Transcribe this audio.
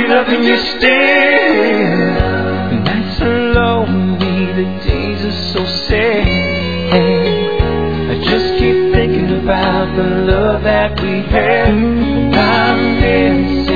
loving you still. The nights are lonely, the days are so sad. I just keep thinking about the love that we had. I'm missing